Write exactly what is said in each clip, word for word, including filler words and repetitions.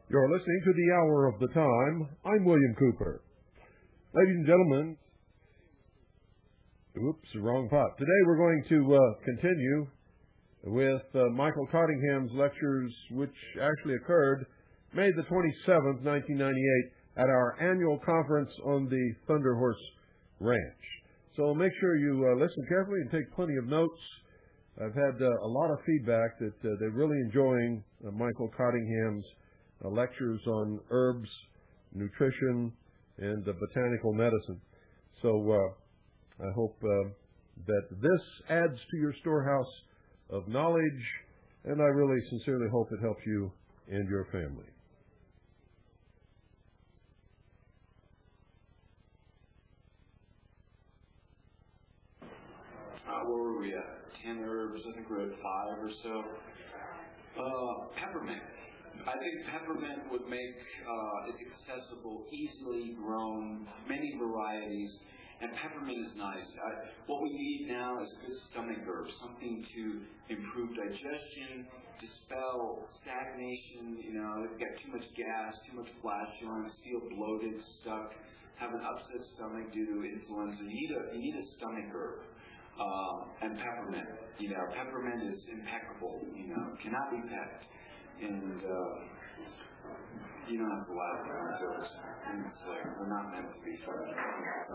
You're listening to the Hour of the Time. I'm William Cooper. Ladies and gentlemen, oops, wrong pot. Today we're going to uh, continue with uh, Michael Cottingham's lectures, which actually occurred May the twenty-seventh, nineteen ninety-eight, at our annual conference on the Thunder Horse Ranch. So make sure you uh, listen carefully and take plenty of notes. I've had uh, a lot of feedback that uh, they're really enjoying uh, Michael Cottingham's uh, lectures on herbs, nutrition, and uh, botanical medicine. So uh, I hope uh, that this adds to your storehouse of knowledge, and I really sincerely hope it helps you and your family. Uh, where were we at? Ten herbs. I think we're at five or so. Uh, peppermint. I think peppermint would make uh, it accessible, easily grown, many varieties, and peppermint is nice. Uh, what we need now is good stomach herb, something to improve digestion, dispel stagnation. You know, if you've got too much gas, too much flatulence, feel bloated, stuck, have an upset stomach due to influenza. You need a you need a stomach herb. Uh, and peppermint, you know, peppermint is impeccable, you know, cannot be pecked, and uh, you don't have to laugh at my jokes. It's like they're not meant to be funny. So,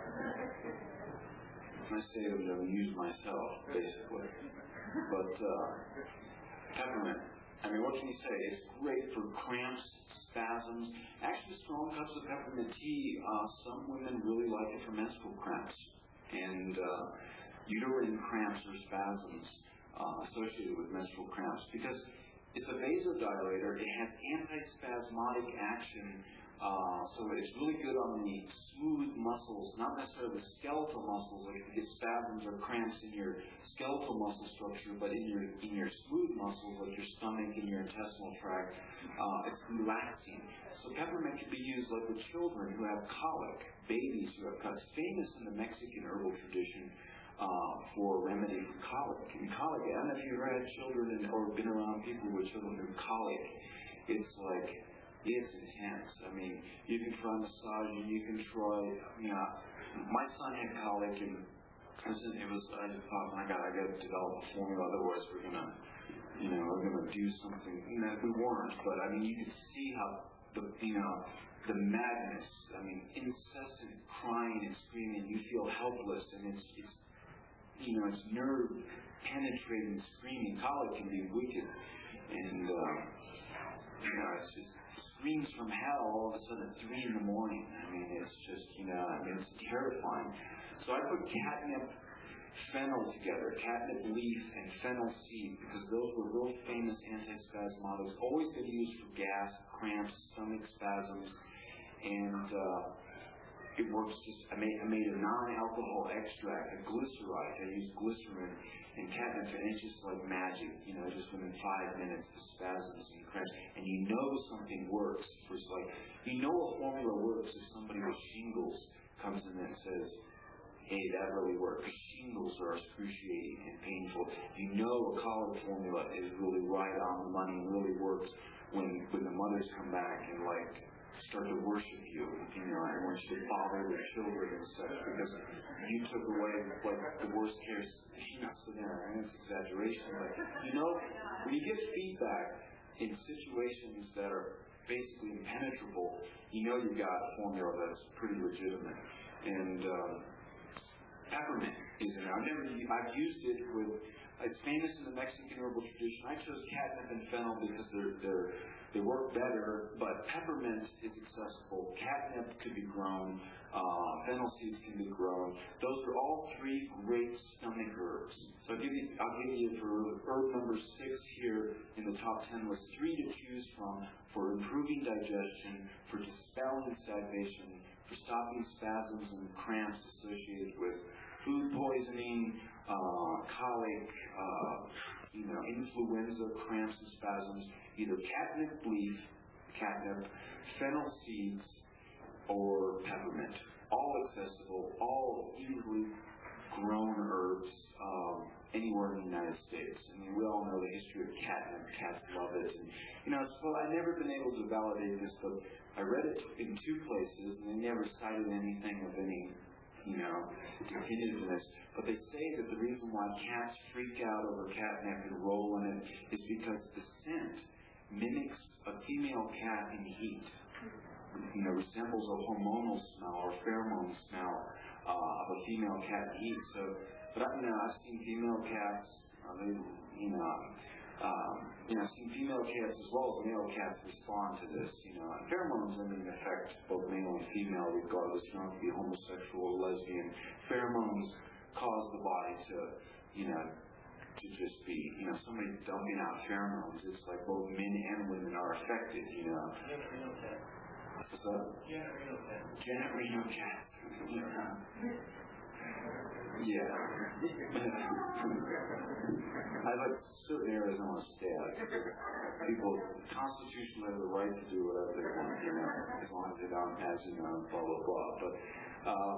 I say them to amuse myself, basically. But uh, peppermint, I mean, what can you say? It's great for cramps, spasms. Actually, strong cups of peppermint tea. Uh, some women really like it for menstrual cramps, and uh, uterine cramps or spasms uh, associated with menstrual cramps, because it's a vasodilator. It has antispasmodic action, uh, so it's really good on the smooth muscles, not necessarily the skeletal muscles, like if you get spasms or cramps in your skeletal muscle structure, but in your in your smooth muscles, like your stomach and your intestinal tract. Uh, it's relaxing. So peppermint can be used like with children who have colic, babies who have colic. It's famous in the Mexican herbal tradition. Uh, for remedy for colic. And colic, I don't know if you've ever had children and, or been around people with children with colic. It's like, it's intense. I mean, you can try massaging, you can try, you know, my son had colic, and it was, it was I just thought, my God, I got to develop a formula, otherwise we're going to, you know, we're going to do something. You know, we weren't, but I mean, you could see how, the, you know, the madness, I mean, incessant crying and screaming, you feel helpless, and it's, it's you know, it's nerve-penetrating screaming. Colic can be wicked. And, uh, you know, it's just screams from hell all of a sudden at three in the morning. I mean, it's just, you know, I mean, it's terrifying. So I put catnip fennel together, catnip leaf and fennel seed, because those were real famous antispasmodics, always been used for gas, cramps, stomach spasms, and, uh, it works just, I made, I made a non-alcohol extract, a glycerite. I used glycerin and catnip, and it's just like magic, you know, just within five minutes, the spasms and cramps. And you know something works. It's like, you know a formula works if somebody with shingles comes in and says, hey, that really works. Shingles are excruciating and painful. You know a colic formula is really right on the money and really works when, when the mothers come back and, like, start to worship you, you know, and want you to bother their children and such, because you took away, like, the worst case, you know, scenario, and it's exaggeration, but, you know, when you get feedback in situations that are basically impenetrable, you know you've got a formula that's pretty legitimate. And um, peppermint is in there. I've never, I've used it with, it's famous in the Mexican herbal tradition. I chose catnip and fennel because they're, they're, they work better, but peppermint is accessible. Catnip could be grown. Uh, fennel seeds can be grown. Those are all three great stomach herbs. So I'll give you, I'll give you for herb number six here in the top ten list, three to choose from for improving digestion, for dispelling stagnation, for stopping spasms and cramps associated with food poisoning, uh, colic, uh, you know, influenza, cramps and spasms, either catnip leaf, catnip, fennel seeds, or peppermint. All accessible, all easily grown herbs. Um, anywhere in the United States. I mean, we all know the history of catnip. Cats love it. And, you know, so I've never been able to validate this, but I read it in two places, and they never cited anything of any, you know, definitiveness. But they say that the reason why cats freak out over catnip and roll in it is because the scent mimics a female cat in heat. You know, resembles a hormonal smell or pheromone smell uh, of a female cat in heat. So, but I, you know, I've seen female cats. Uh, they, you know, um, you know, I've seen female cats as well as male cats respond to this. You know, and pheromones I mean affect both male and female, regardless. You don't have to be homosexual or lesbian. Pheromones cause the body to, you know, to just be, you know, somebody's dumping out pheromones. It's like both men and women are affected. You know. What's that? Janet Reno cats. Janet Reno cats. Yeah. I like certain areas I want to stay out of. People constitutionally have the right to do whatever they want, you know, as long as they don't have, you know, blah, blah, blah. But, um,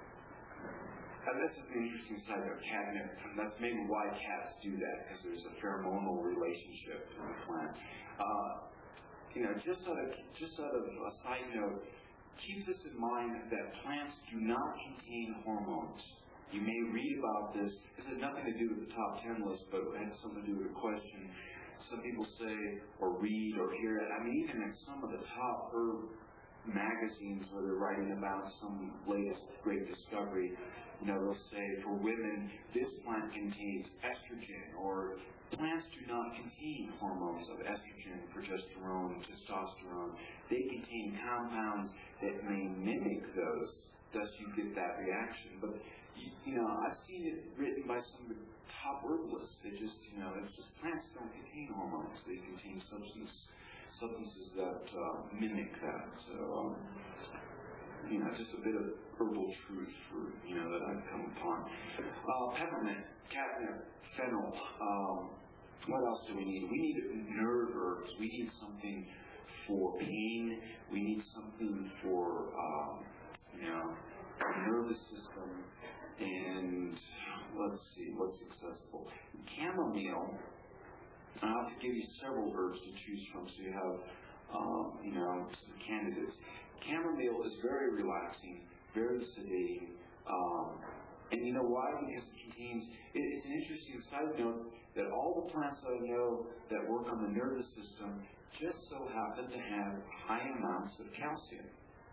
and this is the interesting side of catnip. That's maybe why cats do that, because there's a pheromonal relationship to the plant. Uh, you know, just out of, just out of a side note, keep this in mind that plants do not contain hormones. You may read about this. This has nothing to do with the top ten list, but it has something to do with a question. Some people say, or read, or hear it. I mean, even in some of the top herb magazines where they're writing about some latest great discovery, you know, they'll say, for women, this plant contains estrogen, or plants do not contain hormones of estrogen, progesterone, testosterone. They contain compounds that may mimic those, thus you get that reaction. But, you, you know, I've seen it written by some of the top herbalists. They just, you know, it's just plants don't contain hormones. They contain substance, substances that uh, mimic that. So, um, you know, just a bit of herbal truth for, you know, that I've come upon. Uh, peppermint, catnip, fennel. Um, what else do we need? We need nerve herbs. We need something for pain. We need something for, um, you know, the nervous system. And let's see, what's accessible? Chamomile. I'll have to give you several herbs to choose from, so you have, um, you know, some candidates. Chamomile is very relaxing, very sedating, um, and you know why? Because it contains, it, it's an interesting side note that all the plants that I know that work on the nervous system just so happen to have high amounts of calcium.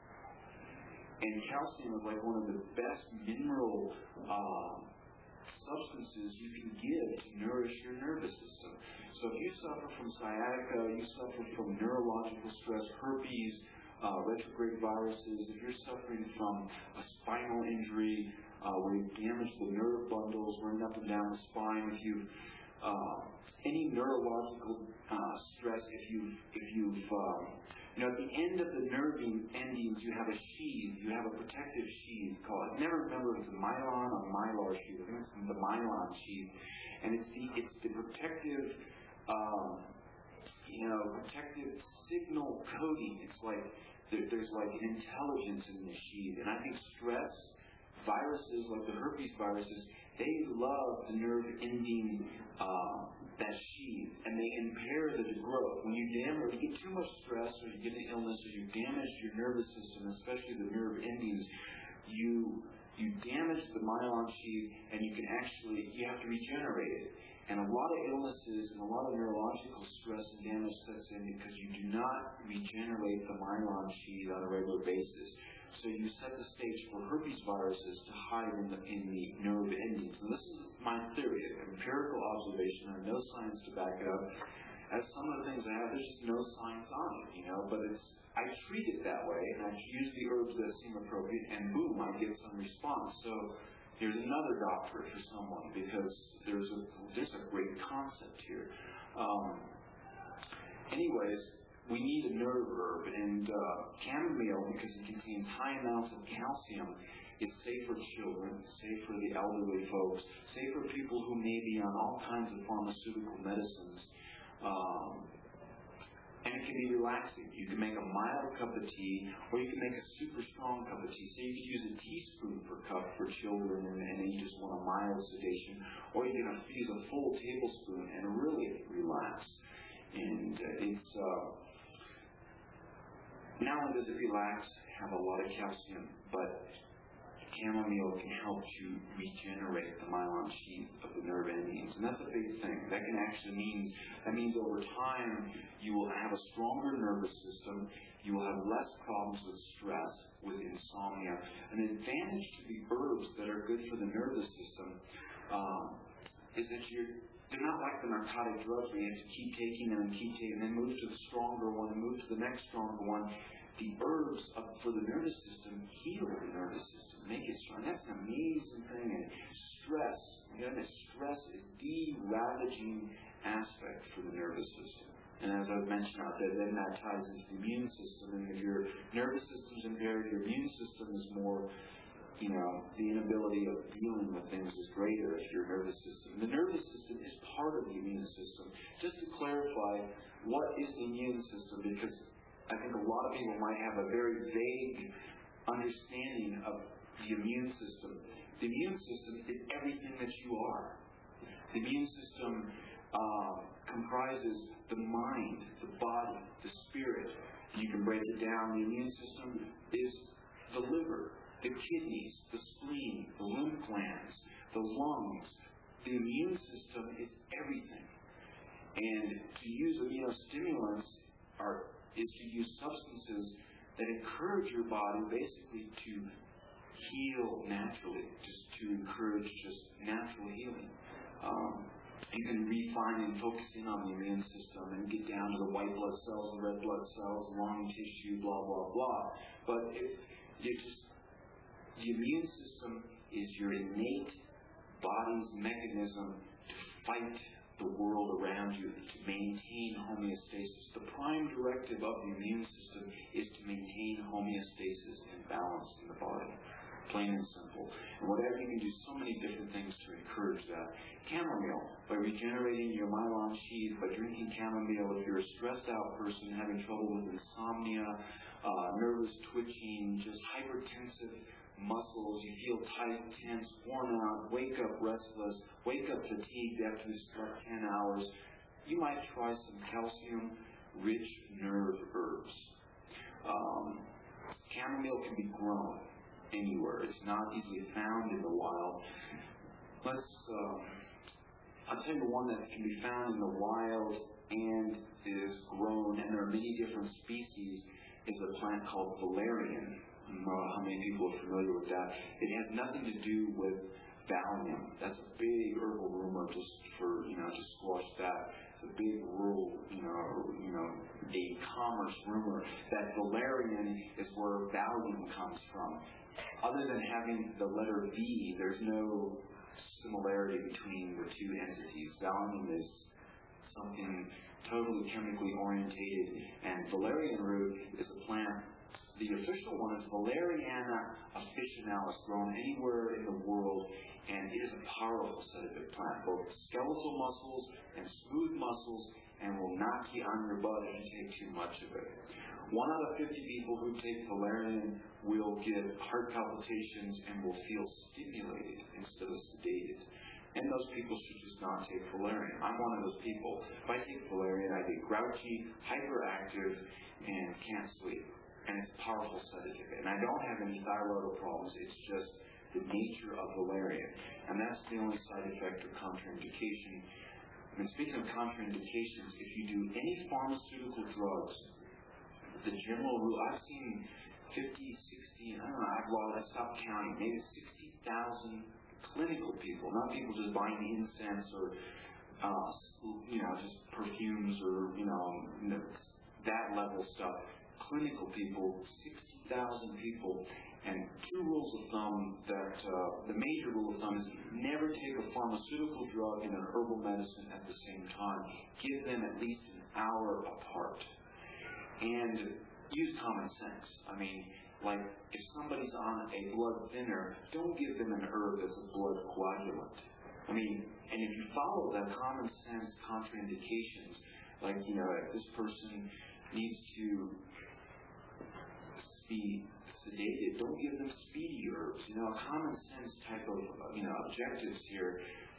And calcium is like one of the best mineral uh, substances you can give to nourish your nervous system. So if you suffer from sciatica, you suffer from neurological stress, herpes, uh, retrograde viruses, if you're suffering from a spinal injury uh, where you've damaged the nerve bundles running up and down the spine, if you've uh, any neurological uh, stress, if you've, if you've um, you know, at the end of the nerve endings, you have a sheath, you have a protective sheath called, I never remember if it's a myelin or mylar sheath, I think it's the myelin sheath, and it's the, it's the protective, um, you know, protective signal coding. It's like, there, there's like an intelligence in the sheath, and I think stress, viruses like the herpes viruses, they love the nerve ending, uh, that sheath, and they impair the growth. When you damage, you get too much stress, or you get an illness, or you damage your nervous system, especially the nerve endings, you you damage the myelin sheath, and you can actually, you have to regenerate it. And a lot of illnesses and a lot of neurological stress and damage sets in because you do not regenerate the myelin sheath on a regular basis. So you set the stage for herpes viruses to hide in the, in the nerve endings. And this is my theory, empirical observation. I have no science to back it up. As some of the things I have, there's just no science on it, you know. But it's I treat it that way, and I use the herbs that seem appropriate, and boom, I get some response. So here's another doctorate for someone, because there's a there's a great concept here. Um, anyways. We need a nerve herb, and uh, chamomile, because it contains high amounts of calcium, is safe for children, safe for the elderly folks, safe for people who may be on all kinds of pharmaceutical medicines. Um, And it can be relaxing. You can make a mild cup of tea, or you can make a super strong cup of tea. So you can use a teaspoon per cup for children, and, and then you just want a mild sedation. Or you can use a full tablespoon and really relax. And uh, it's, uh, not only does it relax, have a lot of calcium, but chamomile can help you regenerate the myelin sheath of the nerve endings. And that's a big thing. That can actually mean, that means over time you will have a stronger nervous system. You will have less problems with stress, with insomnia. An advantage to the herbs that are good for the nervous system um, is that you're, they're not like the narcotic drugs where you have to keep taking them and keep taking them, and then move to the stronger one and move to the next stronger one. The herbs uh, for the nervous system heal the nervous system, make it strong. That's an amazing thing. And stress, you know, stress is the ravaging aspect for the nervous system. And as I've mentioned out there, then that ties into the immune system. And if your nervous system's impaired, your immune system is more, you know, the inability of dealing with things is greater if your nervous system. The nervous system is part of the immune system. Just to clarify, what is the immune system? Because I think a lot of people might have a very vague understanding of the immune system. The immune system is everything that you are. The immune system uh, comprises the mind, the body, the spirit. You can break it down. The immune system is the liver, the kidneys, the spleen, the lymph glands, the lungs. The immune system is everything. And to use immunostimulants are is to use substances that encourage your body basically to heal naturally, just to encourage just natural healing. Um, you can refine and focus in on the immune system and get down to the white blood cells, the red blood cells, lung tissue, blah, blah, blah. But it, it just, the immune system is your innate body's mechanism to fight the world around you, to maintain homeostasis. The prime directive of the immune system is to maintain homeostasis and balance in the body. Plain and simple. And whatever, you can do so many different things to encourage that. Chamomile, by regenerating your myelin sheath, by drinking chamomile, if you're a stressed out person having trouble with insomnia, uh, nervous twitching, just hypertensive muscles, you feel tight, tense, worn out, wake up restless, wake up fatigued after you slept ten hours, you might try some calcium-rich nerve herbs. Um, chamomile can be grown anywhere. It's not easily found in the wild. Let's, uh, I'll tell you one that can be found in the wild and is grown, and there are many different species, is a plant called valerian. I don't know how many people are familiar with that. It has nothing to do with Valium. That's a big herbal rumor, just for, you know, to squash that. It's a big rural, you know, you know, a commerce rumor that valerian is where Valium comes from. Other than having the letter V, there's no similarity between the two entities. Valium is something totally chemically orientated, and valerian root is a plant. The official one is Valeriana officinalis, grown anywhere in the world, and it is a powerful sedative plant, both skeletal muscles and smooth muscles, and will knock you on your butt if you take too much of it. One out of fifty people who take valerian will get heart palpitations and will feel stimulated instead of sedated. And those people should just not take valerian. I'm one of those people. If I take valerian, I get grouchy, hyperactive, and can't sleep. And it's a powerful sedative. And I don't have any thyroidal problems. It's just the nature of valerian. And that's the only side effect or contraindication. And speaking of contraindications, if you do any pharmaceutical drugs, the general rule, I've seen fifty, sixty, I don't know, I've lost, I stopped counting, maybe sixty thousand clinical people, not people just buying incense or, uh, you know, just perfumes or, you know, that level stuff. Clinical people, sixty thousand people, and two rules of thumb that, uh, the major rule of thumb is never take a pharmaceutical drug and an herbal medicine at the same time. Give them at least an hour apart. And use common sense. I mean, like, if somebody's on a blood thinner, don't give them an herb that's a blood coagulant. I mean, and if you follow the common sense contraindications, like, you know, if this person needs to be sedated. Don't give them speedy herbs. You know, common sense type of, you know, objectives here.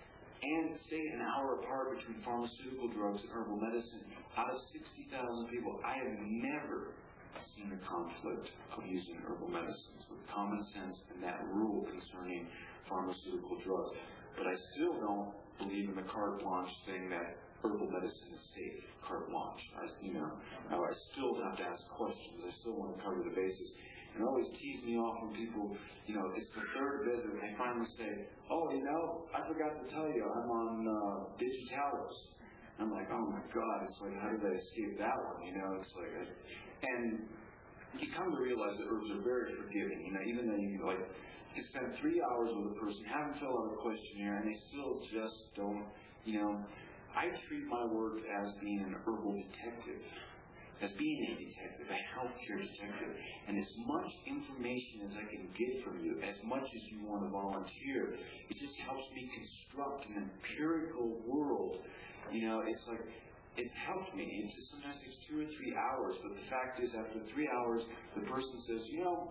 And stay an hour apart between pharmaceutical drugs and herbal medicine. Out of sixty thousand people, I have never seen a conflict of using herbal medicines with common sense and that rule concerning pharmaceutical drugs. But I still don't believe in the carte blanche thing that herbal medicine is safe, carte blanche. I, you know, now I still have to ask questions. I still want to cover the bases. And it always tease me off when people, you know, it's the third visit and they finally say, oh, you know, I forgot to tell you, I'm on uh, Digitalis. I'm like, oh my God, it's like, how did I escape that one? You know, it's like, and you come to realize that herbs are very forgiving. You know, even though you like, you spend three hours with a person, have them fill out a questionnaire, and they still just don't, you know. I treat my work as being an herbal detective, as being a detective, a healthcare detective, and as much information as I can get from you, as much as you want to volunteer, it just helps me construct an empirical world. You know, it's like, it's helped me. It just sometimes takes two or three hours, but the fact is, after three hours, the person says, you know,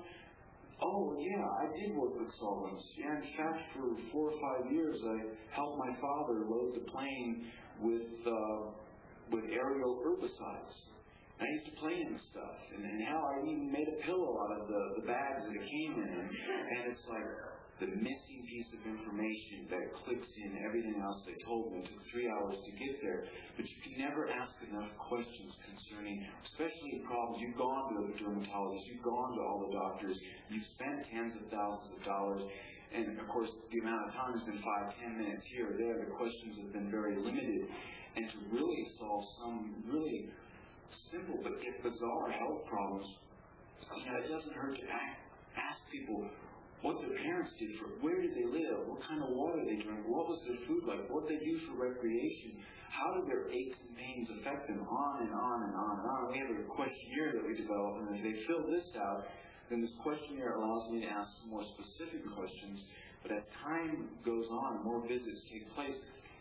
oh, yeah, I did work with solvents. Yeah, in fact, for four or five years, I helped my father load the plane with uh, with aerial herbicides. And I used to play in stuff, and, and how I even made a pillow out of the, the bags that it came in. And it's like the missing piece of information that clicks in everything else they told me. It took three hours to get there. But you can never ask enough questions concerning, especially problems. You've gone to the dermatologist, you've gone to all the doctors, you've spent tens of thousands of dollars, and of course the amount of time has been five, ten minutes here or there. The questions have been very limited. And to really solve some really simple but yet bizarre health problems, you know, it doesn't hurt to ask, ask people what their parents did for, where did they live, what kind of water they drank, what was their food like, what they do for recreation, how did their aches and pains affect them, on and on and on and on. We have a questionnaire that we developed, and if they fill this out, then this questionnaire allows me to ask some more specific questions. But as time goes on, more visits take place,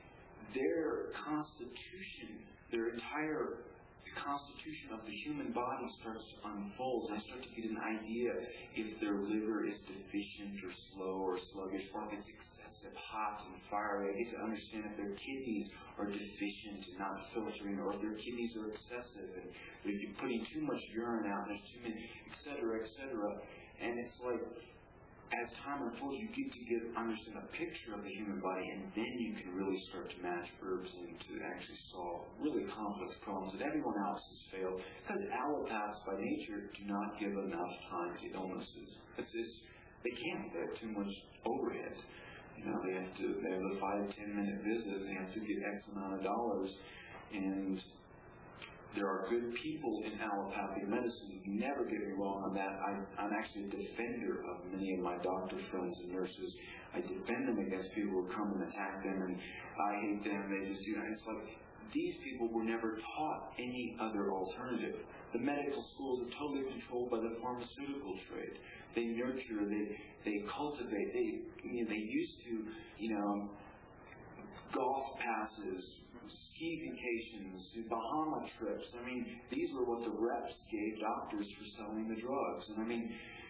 their constitution, their entire constitution of the human body starts to unfold, and I start to get an idea if their liver is deficient or slow or sluggish, or if it's excessive hot and fiery. I get to understand if their kidneys are deficient and not filtering, or if their kidneys are excessive and if you're putting too much urine out, there's too many, et cetera, et cetera. And it's like, as time unfolds, you get to get understand a picture of the human body, and then you can really start to match herbs and to actually solve really complex problems that everyone else has failed. Because allopaths, by nature, do not give enough time to illnesses. It's just, they can't. They have too much overhead. You know, they have to. They have a five, ten minute visit. They have to get X amount of dollars, and there are good people in allopathic medicine. Never get me wrong on that. I, I'm actually a defender of many of my doctor friends and nurses. I defend them against people who come and attack them, and I hate them. They just do that. It's like these people were never taught any other alternative. The medical schools are totally controlled by the pharmaceutical trade. They nurture, they they cultivate. They you know, they used to you know golf passes, ski vacations, Bahama trips. I mean, these were what the reps gave doctors for selling the drugs. And I mean,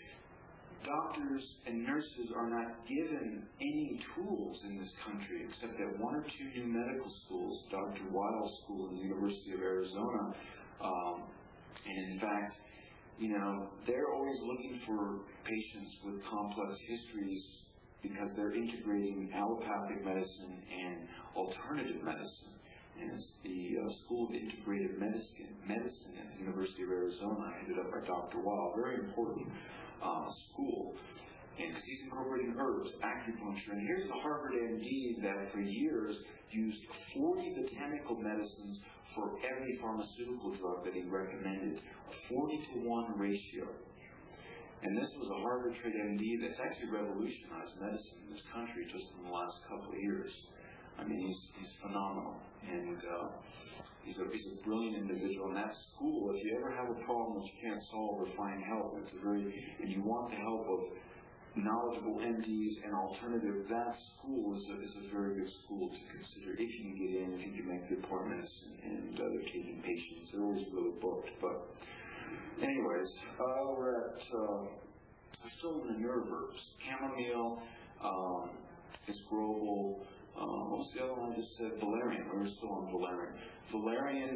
doctors and nurses are not given any tools in this country except at one or two new medical schools, Doctor Weil School and the University of Arizona. Um, and in fact, you know, they're always looking for patients with complex histories because they're integrating allopathic medicine and alternative medicine. And it's the uh, School of Integrative Medicine, medicine at the University of Arizona, headed up by Doctor Weil. Very important uh, school. And he's incorporating herbs, acupuncture. And here's the Harvard M D that for years used forty botanical medicines for every pharmaceutical drug that he recommended. A forty to one ratio. And this was a Harvard-trained M D that's actually revolutionized medicine in this country just in the last couple of years. I mean, he's he's phenomenal, and uh, he's a he's a brilliant individual. In that school, if you ever have a problem that you can't solve or find help, it's a very and you want the help of knowledgeable entities and alternative, that school is a, is a very good school to consider if you can get in, if you can make the appointments, and, and uh, they're taking patients. They're always really booked. But anyways, uh, we're at uh, we're still in the nerve herbs. Chamomile, um, Escroval, uh, what was the other one I just said? Valerian. We were still on Valerian. Valerian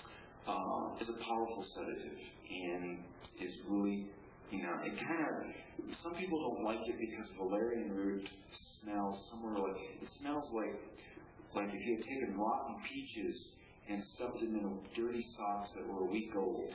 uh, is a powerful sedative and is really, you know, it kind of, some people don't like it because valerian root smells somewhere like, it smells like, like if you had taken rotten peaches and stuffed them in dirty socks that were a week old.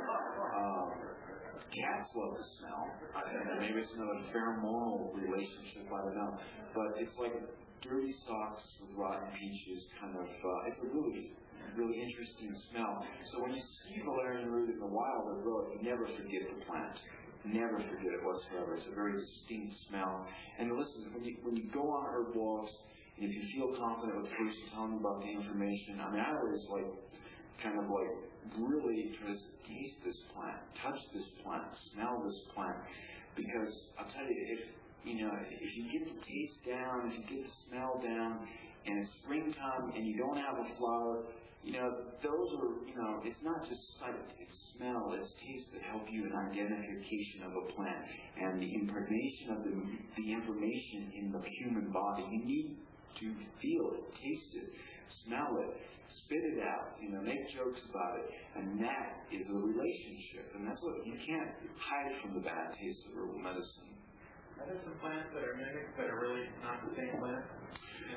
Um, cats love the smell. Uh, maybe it's another pheromonal relationship, I don't know. But it's like dirty socks with rotten peaches, kind of, uh, it's a really, really interesting smell. So when you see valerian root in the wild or grow it, never forget the plant. Never forget it whatsoever. It's a very distinct smell. And listen, when you when you go on herb walks, and if you feel confident with the person telling you about the information, I mean, I always like, kind of like, really try to taste this plant, touch this plant, smell this plant, because I'll tell you, if you know, if you get the taste down, if you get the smell down, and it's springtime and you don't have a flower, you know, those are, you know, it's not just sight, it's smell, it's taste that help you in identification of a plant. And the impregnation of the, the information in the human body, you need to feel it, taste it, smell it, spit it out, you know, make jokes about it. And that is a relationship. And that's what, you can't hide from the bad taste of herbal medicine. Are there some plants that are mimics that are really not the same plant? In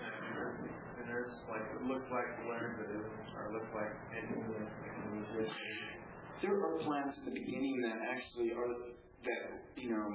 a herbs, like it looks like valerian, but it isn't, or looks like anything. There are plants in the beginning that actually are that you know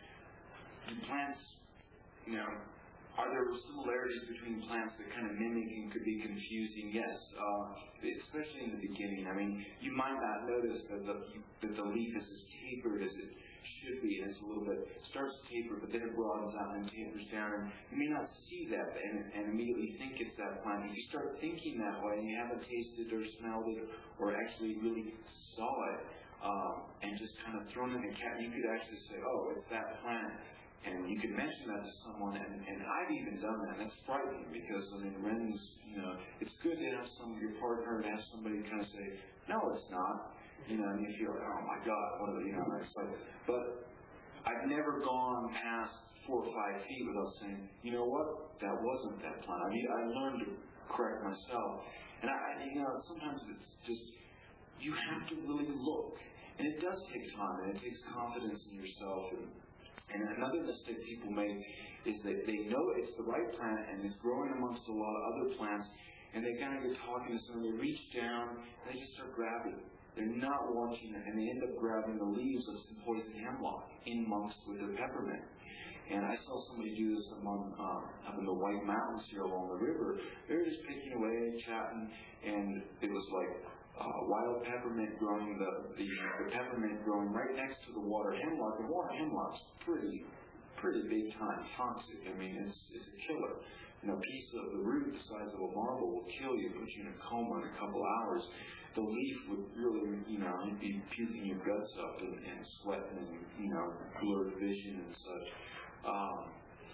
the plants you know are there similarities between plants that kind of mimic and could be confusing? Yes, uh, especially in the beginning. I mean, you might not notice that the that the leaf is as tapered as it should be, and it's a little bit starts to taper, but then it broadens out and tapers down. And you may not see that and, and immediately think it's that plant. If you start thinking that way and you haven't tasted or smelled it or actually really saw it um, and just kind of thrown in the cat, you could actually say, "Oh, it's that plant." And you could mention that to someone, and, and I've even done that, and it's frightening because, I mean, Ren's, you know, it's good to have some, your partner, to have somebody kind of say, "No, it's not." You know, and you feel like, "Oh my God, what are the, you know, it's like," but I've never gone past four or five feet without saying, "You know what, that wasn't that plant." I mean, I learned to correct myself. And I, you know, sometimes it's just, you have to really look. And it does take time, and it takes confidence in yourself. And, and another mistake people make is that they know it's the right plant, and it's growing amongst a lot of other plants, and they kind of get talking to someone, they reach down, and they just start grabbing. They're not watching it, and they end up grabbing the leaves of some poison hemlock in amongst with their peppermint. And I saw somebody do this among, uh, up in the White Mountains here along the river. They were just picking away, chatting, and it was like uh, wild peppermint growing, the, the the peppermint growing right next to the water hemlock. The water hemlock's pretty, pretty big time toxic. I mean, it's it's a killer. You know, a piece of the root the size of a marble will kill you, put you in a coma in a couple hours. The leaf would really, you know, you'd be puking your guts up and, and sweating and, you know, blurred vision and such. Um,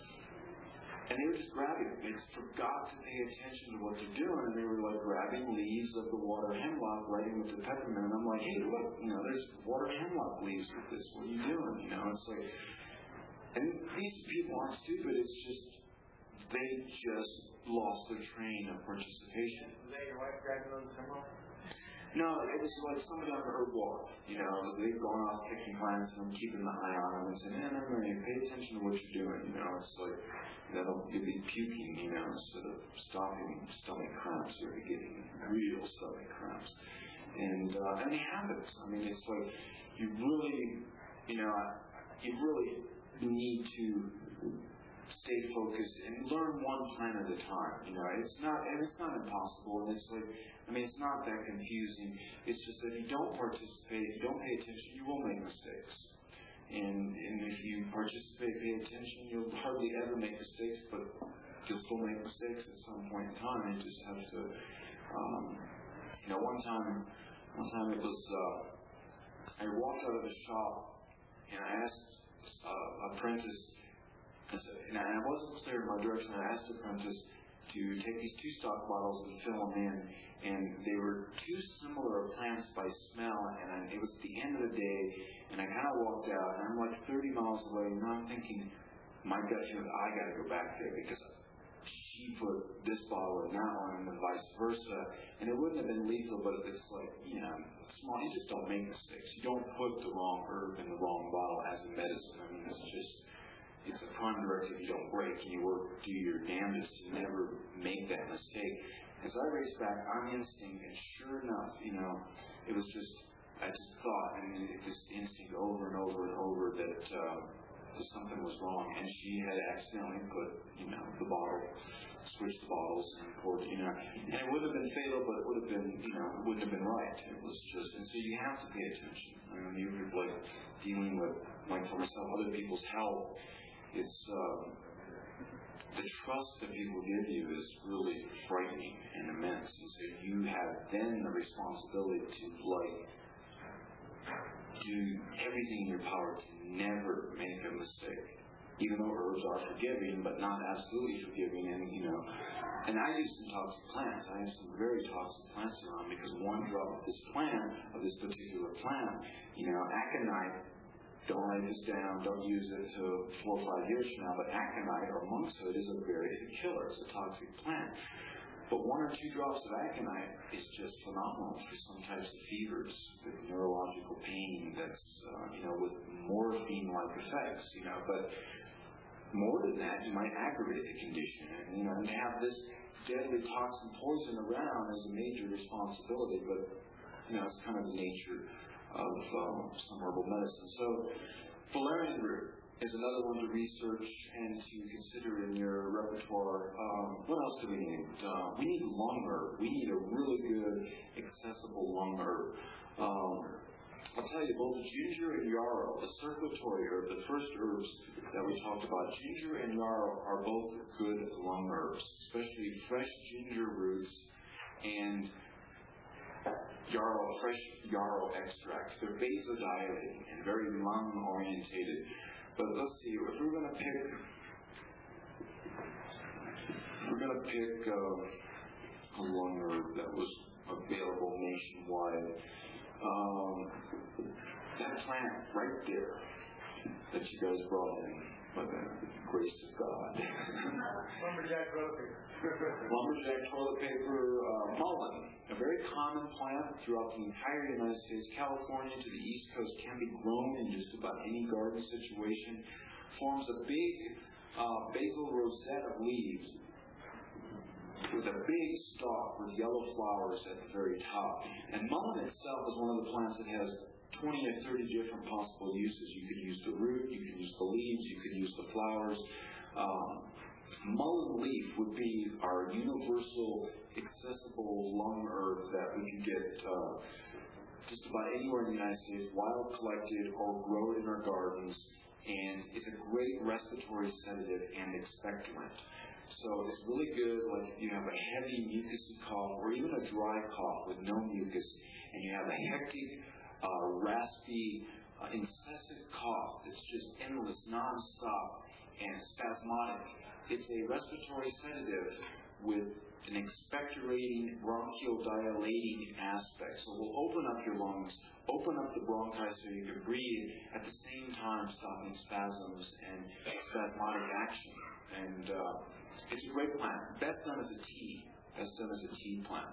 and they were just grabbing it. They just forgot to pay attention to what they're doing, and they were like grabbing leaves of the water hemlock, right in with the peppermint. And I'm like, "Hey, look, you know, there's water hemlock leaves with this. What are you doing?" You know, it's like, and these people aren't stupid. It's just they just lost their train of participation. Was that your wife grabbing those hemlock? No, it was like somebody on her walk, you know, they've gone off picking plants and keeping the eye on them and saying, "No, no, no, pay attention to what you're doing," you know, it's like, that'll you'll be puking, you know, instead of stopping stomach cramps, you'll be getting real stomach cramps. And, uh, and it happens. I mean, it's like, you really, you know, you really need to stay focused and learn one plant at a time. You know, it's not, and it's not impossible. And it's like, I mean, it's not that confusing. It's just that if you don't participate, if you don't pay attention, you will make mistakes. And and if you participate, pay attention, you'll hardly ever make mistakes, but you'll still make mistakes at some point in time. You just have to, um, you know, one time, one time it was, uh, I walked out of the shop and I asked uh, apprentice, I said, and I wasn't clear in my direction. I asked the apprentice to take these two stock bottles and fill them in, and they were two similar plants by smell, and I, it was the end of the day, and I kind of walked out, and I'm like thirty miles away, and I'm thinking, my gut feels, I got to go back there, because she put this bottle in that one, and then vice versa, and it wouldn't have been lethal, but it's like, you know, small, you just don't make mistakes. You don't put the wrong herb in the wrong bottle as a medicine. I mean, it's just, it's a prime directive you don't break, and you work, do your damnedest to never make that mistake. As I raced back on instinct, and sure enough, you know, it was just, I just thought, I mean, it was instinct over and over and over that, uh, that something was wrong, and she had accidentally put, you know, the bottle, switched the bottles, and poured, you know, and it would have been fatal, but it would have been, you know, it wouldn't have been right. It was just, and so you have to pay attention. I mean, you're like dealing with, like for myself, other people's health. It's, um, the trust that people give you is really frightening and immense. And so you have then the responsibility to, like, do everything in your power to never make a mistake. Even though herbs are forgiving, but not absolutely forgiving. And, you know, and I use some toxic plants. I have some very toxic plants around, because one drop of this plant, of this particular plant, you know, aconite, don't write this down, don't use it until four or five years from now, but aconite or monkshood is a very good killer. It's a toxic plant. But one or two drops of aconite is just phenomenal for some types of fevers, with neurological pain that's, uh, you know, with morphine-like effects, you know. But more than that, you might aggravate the condition. And, you know, and to have this deadly toxin poison around is a major responsibility, but, you know, it's kind of the nature of um, some herbal medicine. So, valerian root is another one to research and to consider in your repertoire. Um, what else do we need? Uh, we need lung herb. We need a really good, accessible lung herb. Um, I'll tell you, both ginger and yarrow, the circulatory herb, the first herbs that we talked about, ginger and yarrow are both good lung herbs, especially fresh ginger roots and yarrow, fresh yarrow extracts. They're vasodilating and very lung-orientated. But let's see, if we're going to pick, we're going to pick uh, a lung herb that was available nationwide. Um, that plant right there that you guys brought in, by the grace of God. Lumberjack toilet paper. Lumberjack toilet paper, uh, mullein, a very common plant throughout the entire United States. California to the East Coast can be grown in just about any garden situation. Forms a big uh, basal rosette of leaves with a big stalk with yellow flowers at the very top. And mullein itself is one of the plants that has twenty or thirty different possible uses. You could use the root, you could use the leaves, you could use the flowers. Um, mullein leaf would be our universal, accessible lung herb that we can get uh, just about anywhere in the United States, wild collected or grow in our gardens. And it's a great respiratory sedative and expectorant. So it's really good, like if you have a heavy mucousy cough or even a dry cough with no mucus, and you have a hectic, uh, raspy, uh, incessant cough that's just endless, non-stop, and spasmodic. It's a respiratory sedative with an expectorating, bronchiodilating aspect. So it will open up your lungs, open up the bronchi so you can breathe, at the same time stopping spasms and spasmodic action. And uh, it's a great plant. Best done as a tea. Best done as a tea plant.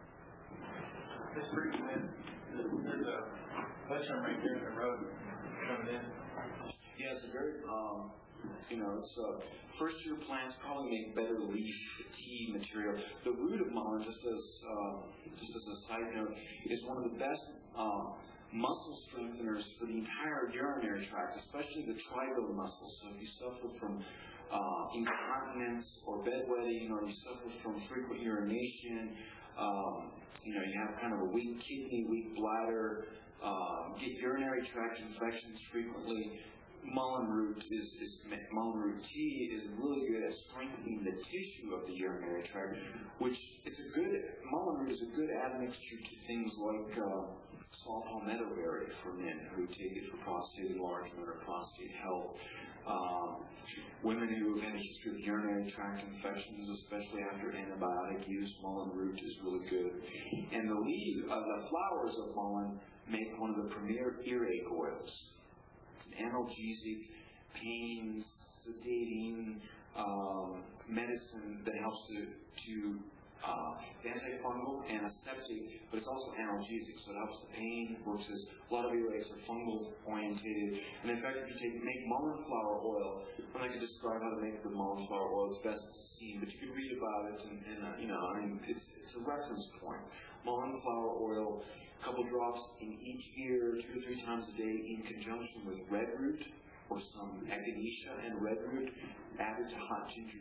It's pretty good. There's a mushroom right there in the road coming in. Yeah, it's a very, um, you know, it's uh, first year plants probably make better leaf tea material. The root of mullein, just as uh, just as a side note, is one of the best uh, muscle strengtheners for the entire urinary tract, especially the trigeminal muscles. So if you suffer from uh, incontinence or bedwetting, or you suffer from frequent urination, um, you know, you have kind of a weak kidney, weak bladder, uh, get urinary tract infections frequently, mullein root is, is mullein root tea is really good at strengthening the tissue of the urinary tract, which is a good mullein root is a good admixture to things like uh, saw palmetto berry for men who take it for prostate enlargement or prostate health. Um, women who have had a history of urinary tract infections, especially after antibiotic use, mullein root is really good. And the leaf, uh, the flowers of mullein make one of the premier earache oils. It's an analgesic, pain, sedating um, medicine that helps to, to uh, antifungal, antiseptic, but it's also analgesic, so it helps the pain, works as a lot of earaches are fungal oriented. And in fact, if you take make mullein flower oil, I'm not going to describe how to make the mullein flower oil, it's best seen, but you can read about it, and, and uh, you know, I mean, it's, it's a reference point. Mullein flower oil, a couple drops in each ear, two to three times a day, in conjunction with red root or some echinacea and red root, added to hot ginger.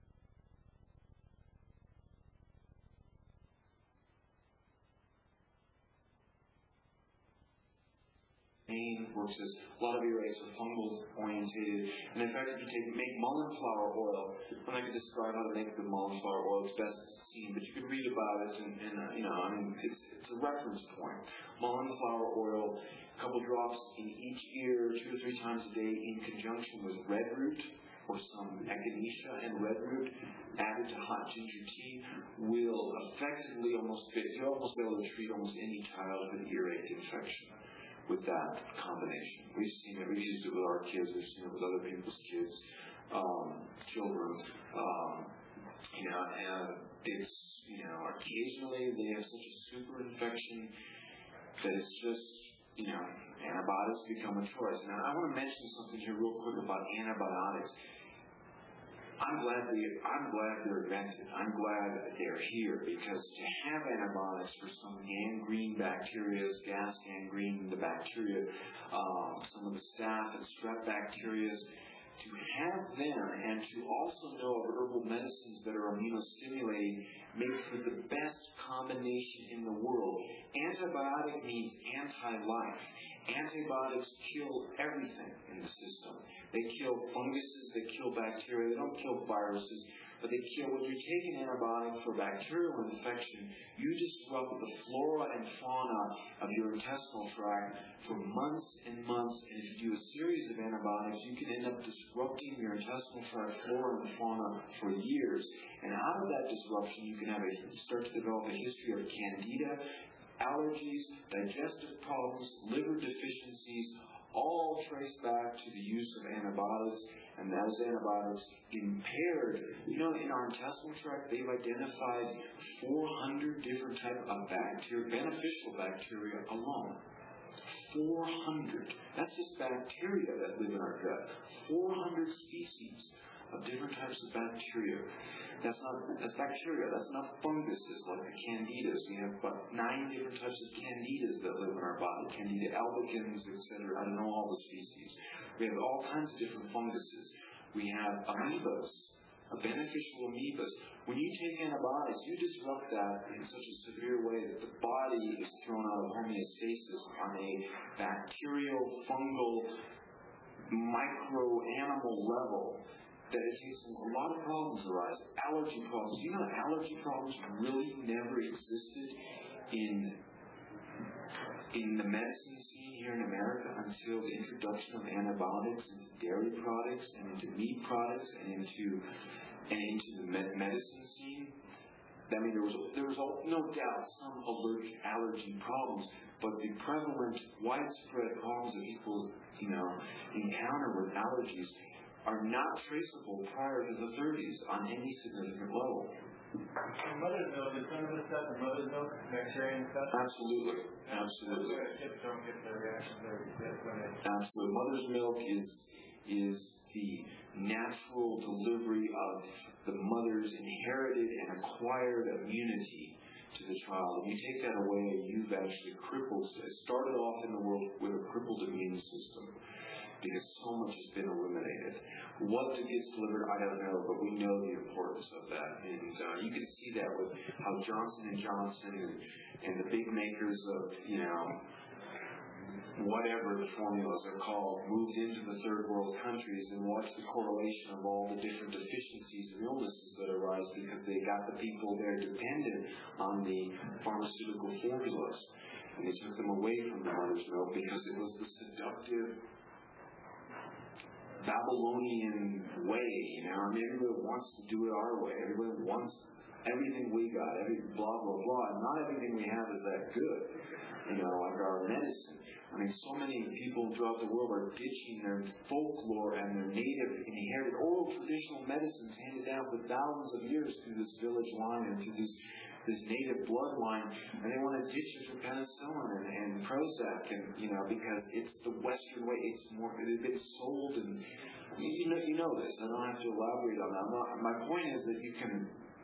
Works as a lot of earaches are fungal orientated, and in fact, if you take make mullein flower oil, I'm not going to describe how to make the mullein flower oil, it's best seen, but you can read about it, and, and uh, you know, I mean, it's, it's a reference point. Mullein flower oil, a couple drops in each ear, two to three times a day, in conjunction with red root or some echinacea and red root, added to hot ginger tea, will effectively almost fit, you'll almost be able to treat almost any childhood earache infection with that combination. We've seen it, we've used it with our kids, we've seen it with other people's kids, um, children, um, you know, and it's, you know, occasionally they have such a super infection that it's just, you know, antibiotics become a choice. Now, I want to mention something here real quick about antibiotics. I'm glad they, I'm glad they're invented. I'm glad they're here, because to have antibiotics for some gangrene bacteria, gas gangrene, the bacteria, um, some of the staph and strep bacteria, to have them and to also know of herbal medicines that are immunostimulating make for the best combination in the world. Antibiotic means anti-life. Antibiotics kill everything in the system. They kill funguses, they kill bacteria, they don't kill viruses, but they kill. When you take an antibiotic for bacterial infection, you disrupt the flora and fauna of your intestinal tract for months and months, and if you do a series of antibiotics, you can end up disrupting your intestinal tract flora and fauna for years. And out of that disruption, you can have a, start to develop a history of candida, allergies, digestive problems, liver deficiencies, all traced back to the use of antibiotics, and those antibiotics impaired. You know, in our intestinal tract, they've identified four hundred different types of bacteria, beneficial bacteria alone. four hundred. That's just bacteria that live in our gut. four hundred species of different types of bacteria. That's not that's bacteria. That's not funguses like the candidas. We have about nine different types of candidas that live in our body. Candida albicans, et cetera. I don't know all the species. We have all kinds of different funguses. We have amoebas, a beneficial amoebas. When you take antibiotics, you disrupt that in such a severe way that the body is thrown out of homeostasis on a bacterial, fungal, micro-animal level, that it takes a lot of problems arise. Allergy problems. You know, allergy problems really never existed in in the medicine scene here in America until the introduction of antibiotics into dairy products and into meat products and into and into the med- medicine scene. I mean, there was there was no doubt some allergic allergy problems, but the prevalent, widespread problems that people, you know, encounter with allergies are not traceable prior to the thirties on any significant level. Mother's milk, is some of this stuff in mother's milk, bacteria and stuff? Absolutely, absolutely. Kids don't get the reaction they when they... Absolutely. Mother's milk is is the natural delivery of the mother's inherited and acquired immunity to the child. If you take that away, you've actually crippled. It started off in the world with a crippled immune system, because so much has been eliminated. What gets delivered, I don't know, but we know the importance of that. And uh, you can see that with how Johnson and Johnson and, and the big makers of, you know, whatever the formulas are called, moved into the third world countries and watched the correlation of all the different deficiencies and illnesses that arise because they got the people there dependent on the pharmaceutical formulas. And they took them away from the mother's milk because it was the seductive Babylonian way, you know. I mean, everybody wants to do it our way. Everybody wants everything we got, every blah, blah, blah. And not everything we have is that good, you know, like our medicine. I mean, so many people throughout the world are ditching their folklore and their native, inherited, oral traditional medicines handed down for thousands of years through this village line and through this this native bloodline, and they want to ditch it for penicillin and, and Prozac, and you know, because it's the Western way. It's more, it's been sold, and you, you know, you know this. I don't have to elaborate on that. My, my point is that you can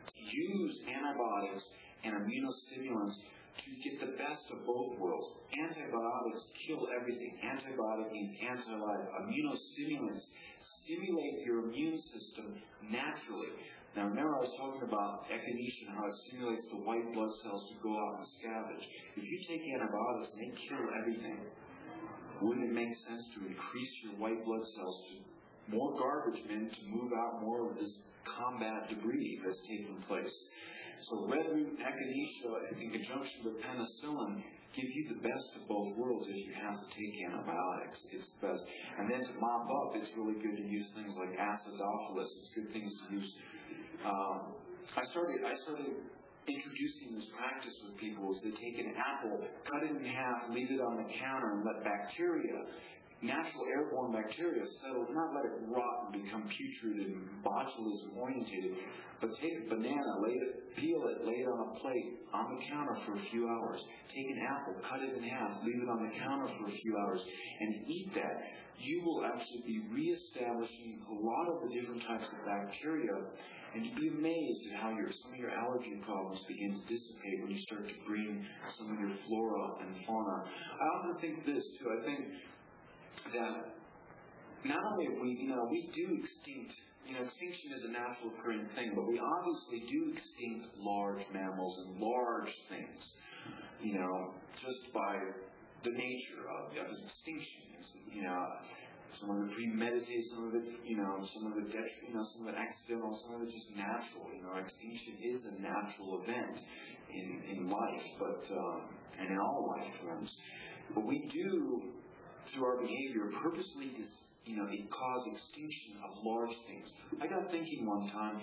use antibiotics and immunostimulants to get the best of both worlds. Antibiotics kill everything. Antibiotic means anti-life. Immunostimulants stimulate your immune system naturally. Now remember I was talking about echinacea and how it stimulates the white blood cells to go out and scavenge. If you take antibiotics and they kill everything, wouldn't it make sense to increase your white blood cells to more garbage men to move out more of this combat debris that's taking place? So red root and echinacea in conjunction with penicillin give you the best of both worlds if you have to take antibiotics. It's the best. And then to mop up, it's really good to use things like acidophilus. It's good things to use. Um, I started I started introducing this practice with people is they take an apple, cut it in half, leave it on the counter, and let bacteria, natural airborne bacteria, settle, not let it rot and become putrid and botulism orientated, but take a banana, lay it, peel it, lay it on a plate on the counter for a few hours. Take an apple, cut it in half, leave it on the counter for a few hours, and eat that. You will actually be reestablishing a lot of the different types of bacteria, and you'd be amazed at how your some of your allergy problems begin to dissipate when you start to bring some of your flora and fauna. I often think this too. I think that not only we, you know, we do extinct, you know, extinction is a natural occurring thing, but we obviously do extinct large mammals and large things, you know, just by the nature of, of extinction. You know, some of it premeditated, some of it, you know, some of it, you know, some of it accidental, some of it just natural. You know, extinction is a natural event in in life, but um, and in all life forms. But we do, through our behavior, purposely, dis, you know, cause extinction of large things. I got thinking one time,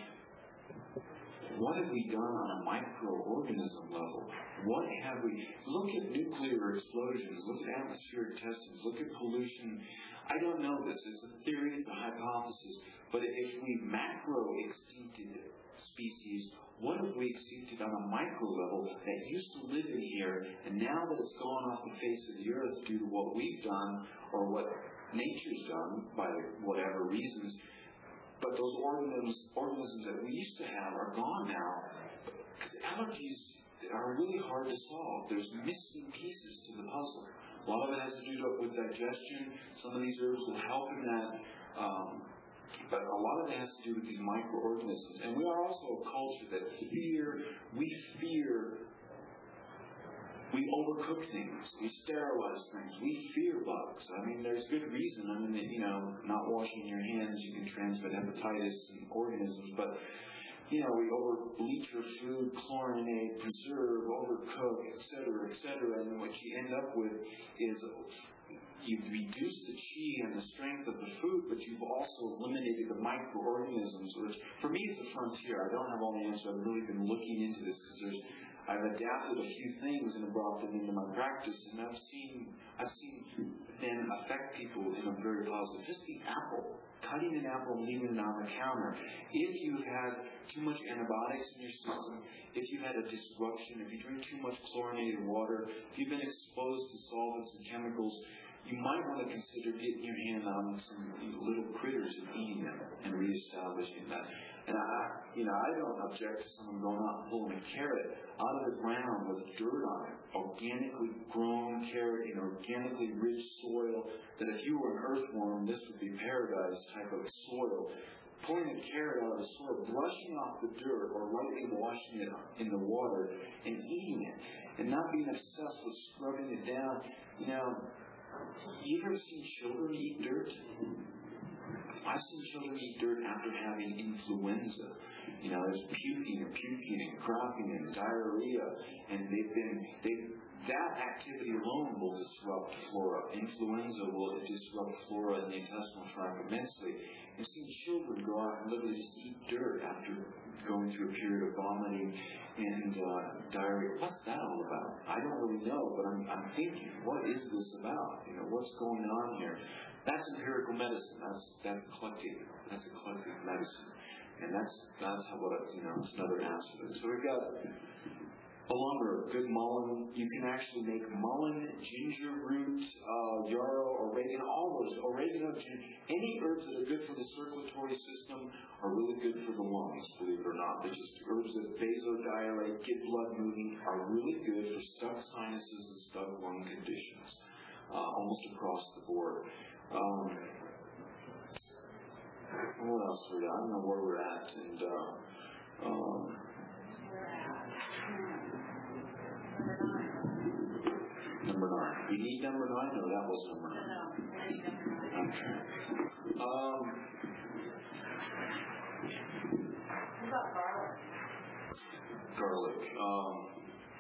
what have we done on a microorganism level? What have we... Look at nuclear explosions. Look at atmospheric testings. Look at pollution. I don't know this. It's a theory. It's a hypothesis. But if we macro-extincted species, what if we extincted on a micro level that used to live in here, and now that it's gone off the face of the earth due to what we've done or what nature's done by whatever reasons, but those organisms, organisms that we used to have are gone now. Because allergies are really hard to solve. There's missing pieces to the puzzle. A lot of it has to do with digestion. Some of these herbs will help in that. Um, but a lot of it has to do with these microorganisms. And we are also a culture that fear, we fear, we overcook things. We sterilize things. We fear bugs. I mean, there's good reason. I mean, you know, not washing your hands, you can transmit hepatitis and organisms. But, you know, we over-bleach your food, chlorinate, preserve, overcook, et cetera, et cetera. And what you end up with is you've reduced the chi and the strength of the food, but you've also eliminated the microorganisms, which, for me, is a frontier. I don't have all the answers. I've really been looking into this because there's I've adapted a few things and brought them into my practice, and I've seen I've seen them affect people in a very positive. Just the apple, cutting an apple and leaving it on the counter. If you've had too much antibiotics in your system, if you've had a disruption, if you drink too much chlorinated water, if you've been exposed to solvents and chemicals, you might want to consider getting your hand on some little critters and eating them and reestablishing that. And I, you know, I don't object to someone going out and pulling a carrot out of the ground with dirt on it, organically grown carrot in organically rich soil, that if you were an earthworm, this would be paradise type of soil. Pulling a carrot out of the soil, brushing off the dirt or lightly washing it in the water and eating it, and not being obsessed with scrubbing it down. You know, you ever seen children eat dirt? I've seen children eat dirt after having influenza. You know, there's puking and puking and coughing and diarrhea, and they've been they've that activity alone will disrupt flora. Influenza will disrupt flora in the intestinal tract immensely. I've seen children go out and literally just eat dirt after going through a period of vomiting and uh, diarrhea. What's that all about? I don't really know, but I'm, I'm thinking, what is this about? You know, what's going on here? That's empirical medicine. That's that's eclectic. That's eclectic medicine, and that's that's how what you know. It's another aspect. So we've got a lumber, good mullein. You can actually make mullein, ginger root, uh, yarrow, oregano, all those oregano, ginger, any herbs that are good for the circulatory system are really good for the lungs. Believe it or not, they're just herbs that vasodilate, get blood moving, are really good for stuck sinuses and stuck lung conditions, uh, almost across the board. Um, what else we got? I don't know where we're at, and uh, um, number nine. We need number nine, or that was number nine? Okay. Um, what about garlic? Garlic. Um,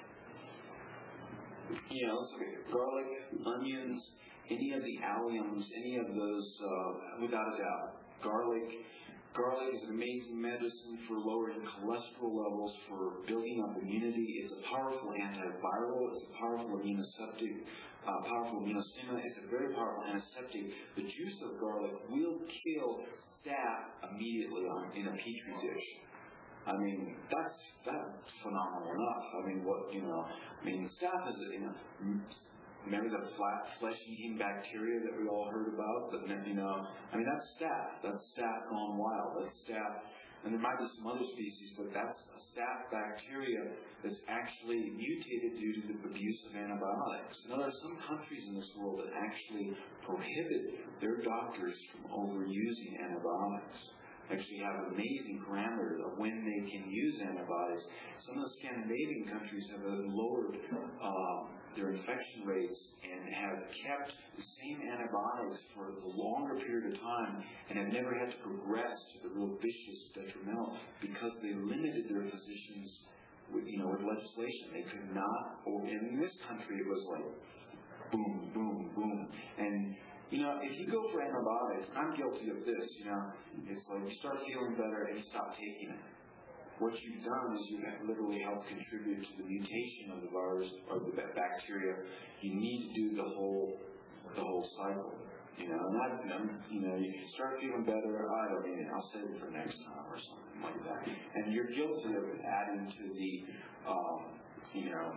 yeah, let's look at garlic, onions, any of the alliums, any of those, uh, without a doubt. Garlic. Garlic is an amazing medicine for lowering cholesterol levels, for building up immunity. It's a powerful antiviral. It's a powerful immunoseptic, uh, powerful immunostimulant. It's a very powerful antiseptic. The juice of garlic will kill staph immediately on, in a petri dish. I mean, that's that's phenomenal enough. I mean, what you know, I mean, staph is you know. Remember the flat flesh-eating bacteria that we all heard about? But you know, I mean, that's staph. That's staph gone wild. That's staph, and there might be some other species, but that's a staph bacteria that's actually mutated due to the abuse of antibiotics. Now, there are some countries in this world that actually prohibit their doctors from overusing antibiotics. Actually have amazing parameters of when they can use antibiotics. Some of the Scandinavian countries have lowered um, their infection rates and have kept the same antibiotics for a longer period of time and have never had to progress to the real vicious detrimental because they limited their physicians with, you know, with legislation. They could not, or in this country it was like boom, boom, boom. And you know, if you go for antibiotics, I'm guilty of this, you know, it's like you start feeling better and you stop taking it. What you've done is you've literally helped contribute to the mutation of the virus or the bacteria. You need to do the whole the whole cycle. You know, not, you know, you can start feeling better. I don't mean it. I'll save it for next time or something like that. And you're guilty of adding to the, um, you know,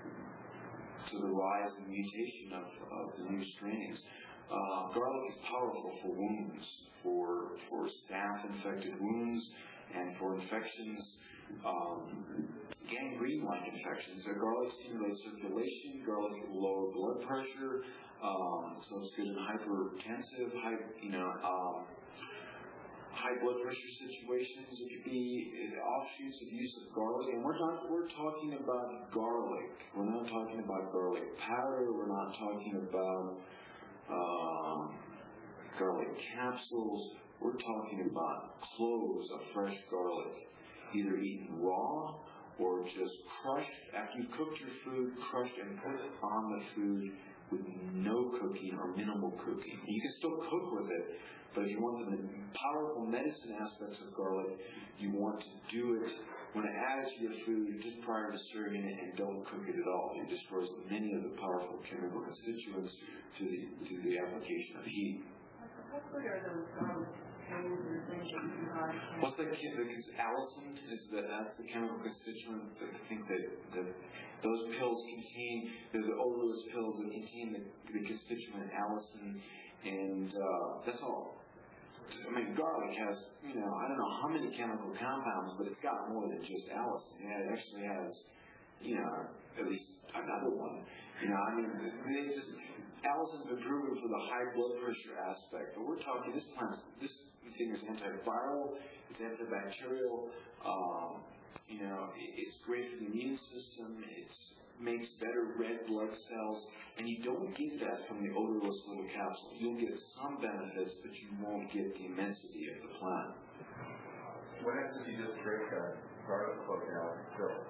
to the rise and mutation of, of the new strains. Uh, garlic is powerful for wounds, for for staph-infected wounds, and for infections, um, gangrene-like infections. So garlic stimulates circulation. Garlic will lower blood pressure. Um, so it's good in hypertensive, high, you know, um, high blood pressure situations. It could be offshoots of use of garlic, and we're not we're talking about garlic. We're not talking about garlic powder. We're not talking about Um, garlic capsules. We're talking about cloves of fresh garlic, either eaten raw or just crushed after you've cooked your food, crushed and put it on the food with no cooking or minimal cooking. You can still cook with it, but if you want the powerful medicine aspects of garlic, you want to do it when it adds to your food just prior to serving it, and don't cook it at all. It destroys many of the powerful chemical constituents to the to the application of heat. What food are those garlic cloves or things that you buy? What's the because allicin is the that's the chemical constituent that I think that that those pills contain they're the odorless pills that contain the, the constituent allicin, and uh, that's all. I mean, garlic has, you know, I don't know how many chemical compounds, but it's got more than just allicin. Yeah, it actually has, you know, at least another one. You know, I mean, they just, allicin's been proven for the high blood pressure aspect, but we're talking, this plant, this thing is antiviral, it's antibacterial, um, you know, it, it's great for the immune system, it makes better red blood cells, and you don't get that from the odorless little capsule. You'll get some benefits, but you won't get the immensity of the plant. What happens if you just drink a garlic clove now?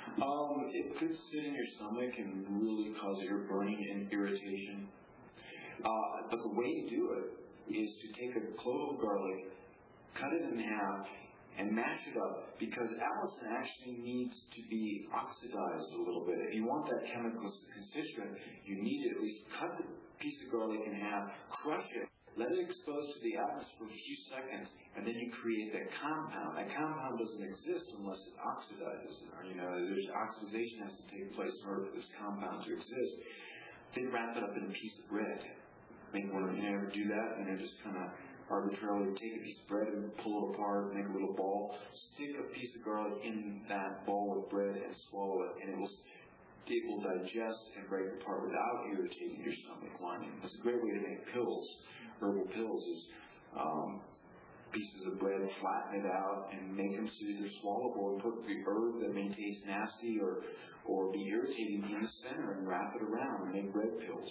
Um, it could sit in your stomach and really cause ear burning and irritation. Uh, but the way to do it is to take a clove of garlic, cut it in half, and mash it up, because allicin actually needs to be oxidized a little bit. If you want that chemical constituent, you need to at least cut the piece of garlic in half, crush it, let it expose to the atmosphere for a few seconds, and then you create that compound. That compound doesn't exist unless it oxidizes. Or, you know, there's oxidization has to take place in order for this compound to exist. Then wrap it up in a piece of bread. Make one, you ever do that? And then just kind of arbitrarily take a piece of bread and pull it apart, make a little ball, stick a piece of garlic in that ball of bread and swallow it, and it will it will digest and break apart without irritating your stomach lining. It's a great way to make pills. Herbal pills is um, pieces of bread, flatten it out, and make them so they're swallowable, and put the herb that may taste nasty or or be irritating in the center and wrap it around and make bread pills.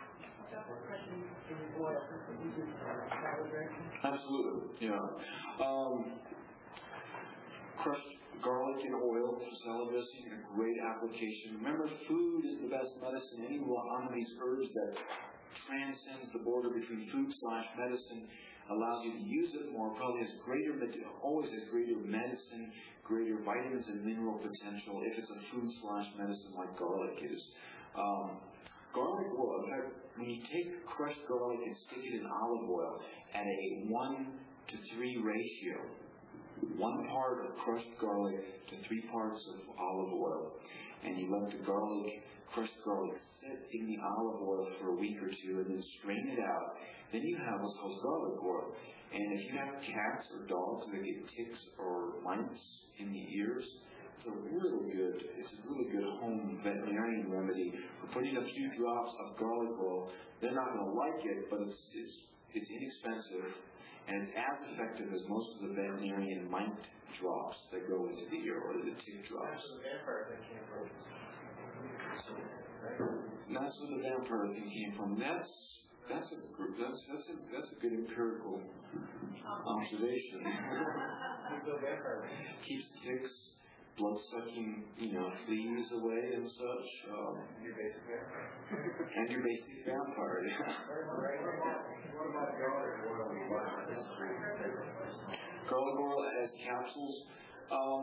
Absolutely, yeah. Um, crushed garlic in oil for salad dressing, a great application. Remember, food is the best medicine. Any one of these herbs that transcends the border between food slash medicine allows you to use it more, probably has greater, always has greater medicine, greater vitamins and mineral potential if it's a food slash medicine like garlic is. Um, Garlic oil, in fact, when you take crushed garlic and stick it in olive oil at a one to three ratio, one part of crushed garlic to three parts of olive oil, and you let the garlic, crushed garlic, sit in the olive oil for a week or two and then strain it out, then you have what's called garlic oil. And if you have cats or dogs that get ticks or mites in the ears, it's a really good, it's a really good home veterinarian remedy for putting a few drops of garlic oil. They're not going to like it, but it's, it's, it's inexpensive and it's as effective as most of the veterinarian mite drops that go into the ear, or the tick drops. That's where the vampire thing came from. That's that's a that's that's a that's a good empirical observation. Keeps ticks, blood-sucking, you know, fleas away and such. Um, Your basic vampire. and your basic vampire, yeah. What about garlic oil? Garlic oil as capsules. Um,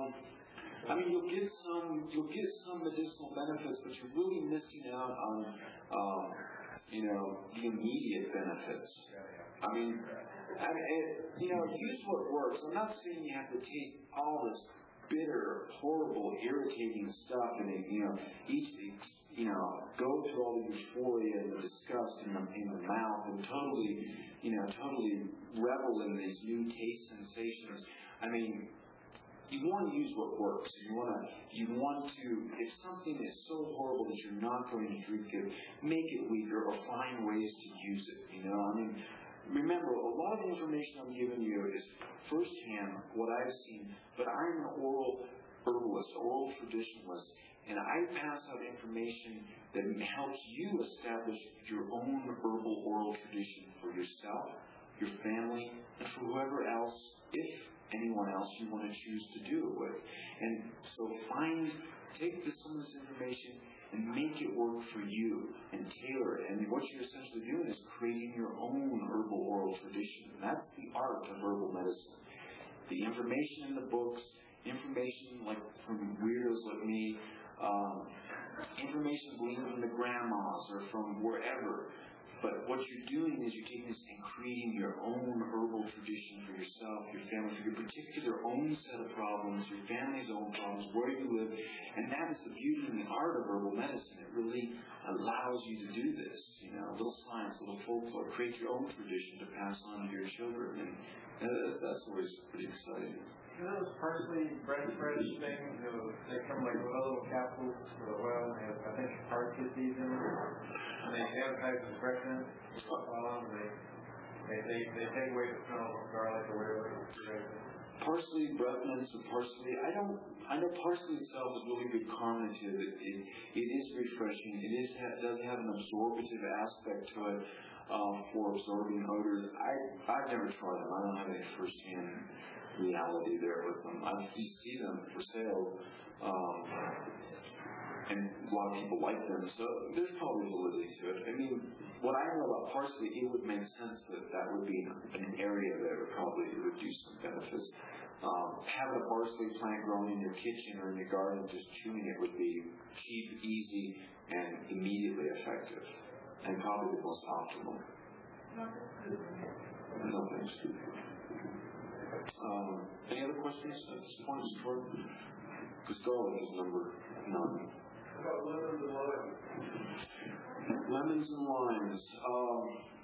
I mean, you'll get some, you'll get some medicinal benefits, but you're really missing out on, um, you know, the immediate benefits. I mean, I mean, it, you know, use what works. I'm not saying you have to taste all this bitter, horrible, irritating stuff, and you know, each, you know, go through all the euphoria and the disgust in the, in the mouth, and totally, you know, totally revel in these new taste sensations. I mean, you want to use what works. You want to, you want to, if something is so horrible that you're not going to drink it, make it weaker or find ways to use it. You know, I mean, remember, a lot of the information I'm giving you is firsthand what I've seen, but I'm an oral herbalist, oral traditionalist, and I pass out information that helps you establish your own herbal oral tradition for yourself, your family, and for whoever else, if anyone else you want to choose to do it with. And so find, take this, some of this information and make it work for you and tailor it. And what you're essentially doing is creating your own herbal oral tradition. And that's the art of herbal medicine. The information in the books, information like from weirdos like me, um, information gleaned from the grandmas or from wherever. But what you're doing is you're taking this and creating your own herbal tradition for yourself, your family, for your particular own set of problems, your family's own problems, where you live. And that is the beauty and the art of herbal medicine. It really allows you to do this. You know, a little science, a little folklore. Create your own tradition to pass on to your children. And that's, that's always pretty exciting. You know those parsley bread fresh things? You know, they come like little capsules for the oil, and have, I think, parsley seeds in them. And they advertise as freshness. Um, they, they, they, they take away the smell of garlic or whatever. Parsley, breath mints, and parsley. I don't. I know parsley itself is really good carminative. It, it, it is refreshing. It is it does have an absorptive aspect to it um, for absorbing odors. I I've never tried them. I don't have any firsthand reality there with them. I you see them for sale, um, and a lot of people like them, so there's probably validity to it. I mean, what I know about parsley, it would make sense that that would be an area that would probably reduce some benefits. Um, having a parsley plant growing in your kitchen or in your garden, just chewing it would be cheap, easy, and immediately effective, and probably the most optimal. No thanks. Um, any other questions at this point? Because garlic is number nine. About lemons and limes. Lemons and limes. Um,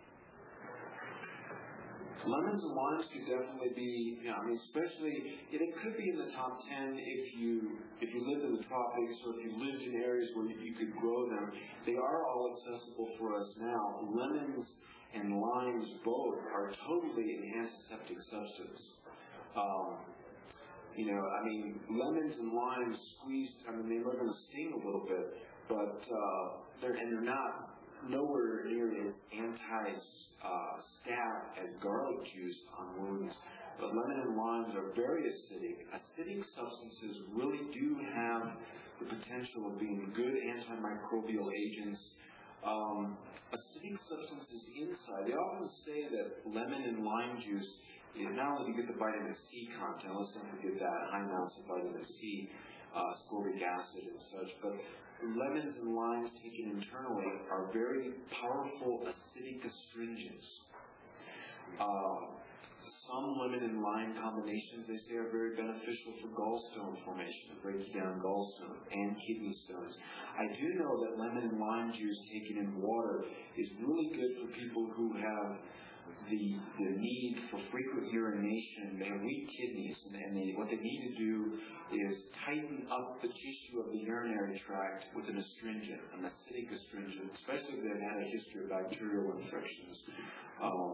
lemons and limes could definitely be, yeah, I mean, especially, it, it could be in the top ten if you if you lived in the tropics or if you lived in areas where you, you could grow them. They are all accessible for us now. Lemons and limes both are totally an antiseptic substance. Um, You know, I mean, lemons and limes squeezed, I mean, they're going to sting a little bit, but uh, they're, and they're not nowhere near as anti-stab uh, as garlic juice on wounds. But lemon and limes are very acidic. Acidic substances really do have the potential of being good antimicrobial agents. Um, acidic substances inside, they often say that lemon and lime juice, you know, not only do you get the vitamin C content, let's not forget that, high amounts of vitamin C, uh, ascorbic acid and such, but lemons and limes taken internally are very powerful acidic astringents. Uh, some lemon and lime combinations, they say, are very beneficial for gallstone formation, breaking down gallstone and kidney stones. I do know that lemon and lime juice taken in water is really good for people who have the the need for frequent urination. They have weak kidneys, and, and they, what they need to do is tighten up the tissue of the urinary tract with an astringent, an acidic astringent, especially if they've had a history of bacterial infections. Um,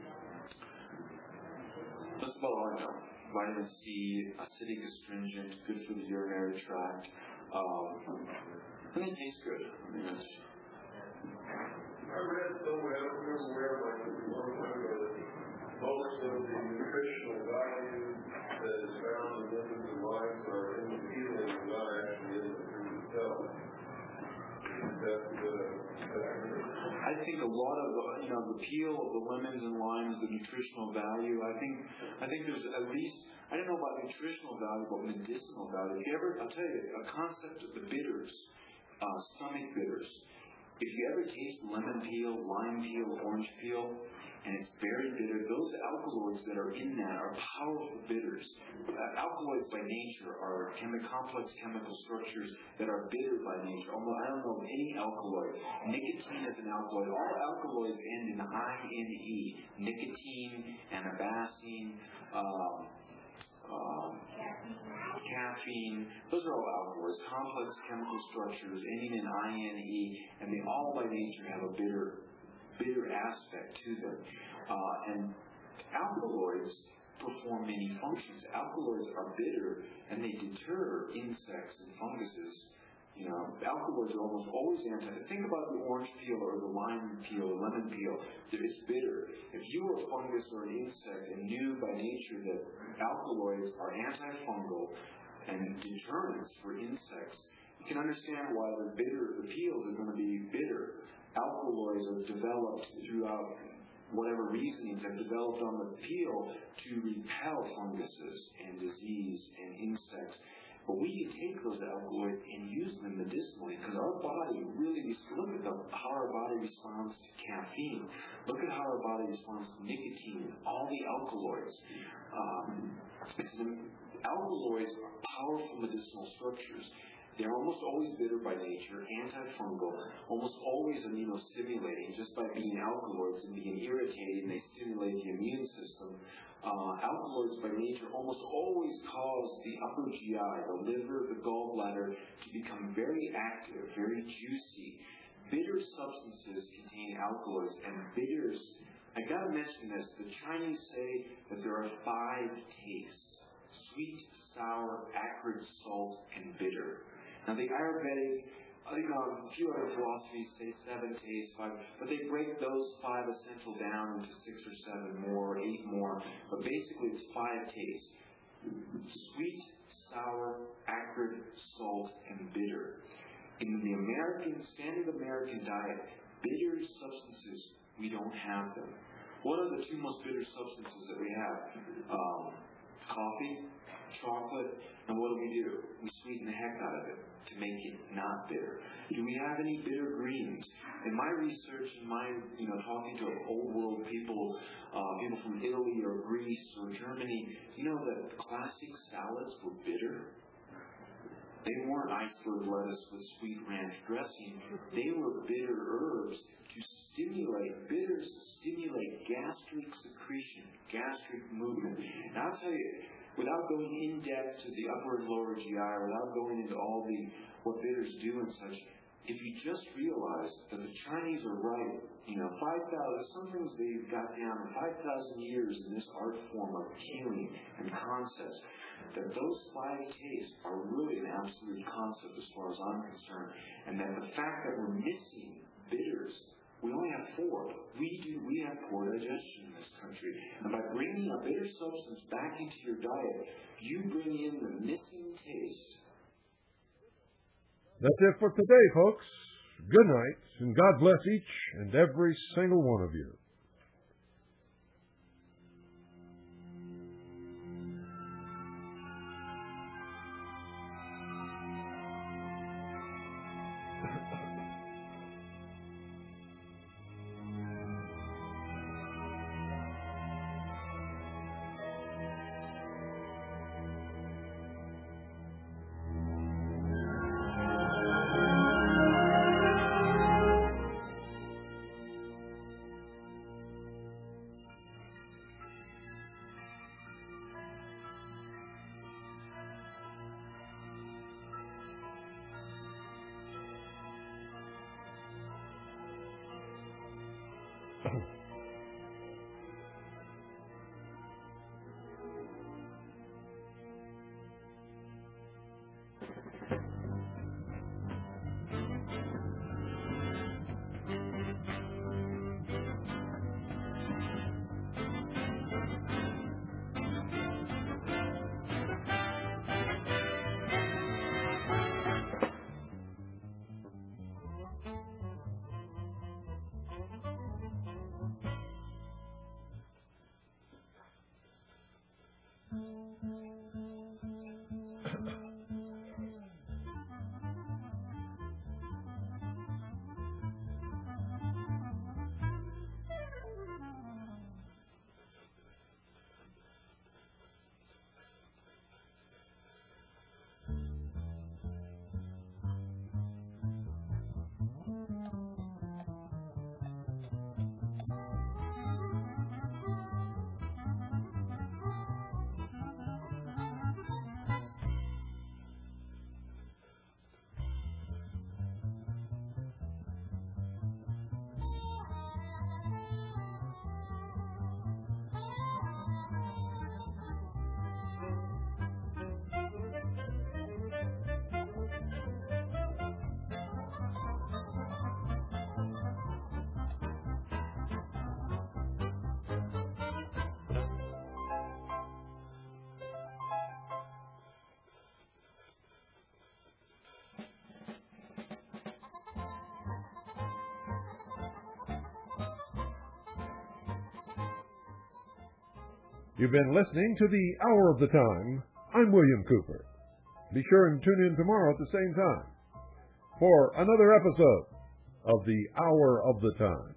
that's about all I know. Vitamin C, acidic astringent, good for the urinary tract, um, and they taste good. I mean, that's, I read somewhere, I don't remember where, like a long time ago, that most of the nutritional value that is found in lemons and limes are in the peeling and not actually in the fruit itself. That, uh, I think a lot of, you know, the peel of the lemons and limes, the nutritional value, I think I think there's at least, I don't know about nutritional value, but medicinal value. If you ever, I'll tell you, a concept of the bitters, uh, stomach bitters. If you ever taste lemon peel, lime peel, orange peel, and it's very bitter, those alkaloids that are in that are powerful bitters. Uh, alkaloids by nature are chemi- complex chemical structures that are bitter by nature. Although I don't know of any alkaloid. Nicotine is an alkaloid. All alkaloids end in I N E. Nicotine, anabasine, um, Um, caffeine, those are all alkaloids, complex chemical structures ending in I N E, and they all by nature have a bitter, bitter aspect to them. Uh, and alkaloids perform many functions. Alkaloids are bitter, and they deter insects and funguses. You know, alkaloids are almost always anti. Think about the orange peel or the lime peel or lemon peel. It's bitter. If you were a fungus or an insect and knew by nature that alkaloids are antifungal and deterrents for insects, you can understand why the bitter, the peels are going to be bitter. Alkaloids are developed throughout whatever reasonings have developed on the peel to repel funguses and disease and insects. But we can take those alkaloids and use them medicinally because our body really, look at the, how our body responds to caffeine. Look at how our body responds to nicotine, all the alkaloids. Um, it's the, alkaloids are powerful medicinal structures. They're almost always bitter by nature, antifungal, almost always immunostimulating. Just by being alkaloids and being irritating, they stimulate the immune system. Uh, alkaloids by nature almost always cause the upper G I, the liver, the gallbladder, to become very active, very juicy. Bitter substances contain alkaloids, and bitters, I gotta mention this, the Chinese say that there are five tastes: sweet, sour, acrid, salt, and bitter. Now the Ayurvedic, you know, a few other philosophies say seven tastes, five, but they break those five essential down into six or seven more, or eight more. But basically it's five tastes. Sweet, sour, acrid, salt, and bitter. In the American, standard American diet, bitter substances, we don't have them. What are the two most bitter substances that we have? Um, coffee, chocolate, and what do we do? We sweeten the heck out of it to make it not bitter. Do we have any bitter greens? In my research, in my, you know, talking to old world people, uh, people from Italy or Greece or Germany, you know that classic salads were bitter? They weren't iceberg lettuce with sweet ranch dressing. They were bitter herbs to stimulate, bitters stimulate gastric secretion, gastric movement. And I'll tell you, without going in depth to the upper and lower G I, without going into all the what bitters do and such, if you just realize that the Chinese are right, you know, five thousand, some things they've got down in five thousand years in this art form of healing and concepts, that those five tastes are really an absolute concept as far as I'm concerned, and that the fact that we're missing bitters, we only have four. We do. We have poor digestion in this country. And by bringing a bitter substance back into your diet, you bring in the missing taste. That's it for today, folks. Good night, and God bless each and every single one of you. You've been listening to the Hour of the Time. I'm William Cooper. Be sure and tune in tomorrow at the same time for another episode of the Hour of the Time.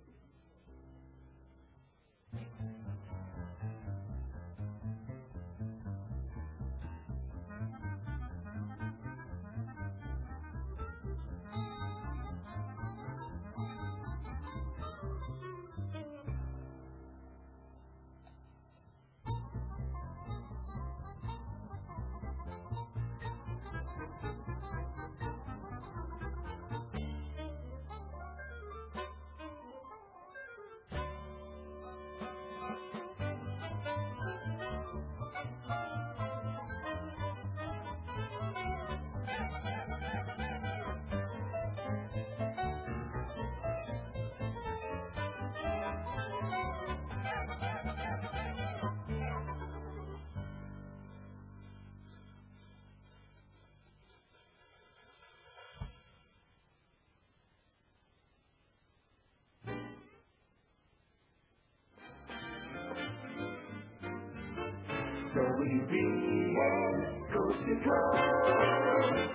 W B N Coast to Coast.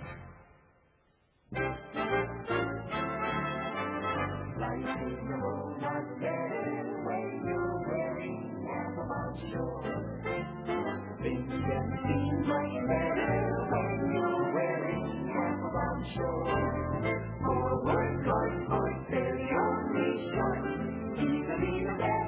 Life in the home was better when you're wearing half of our shore. Things can seem much better when you're wearing half of our shore. For work or sport, they're only short. Even even better.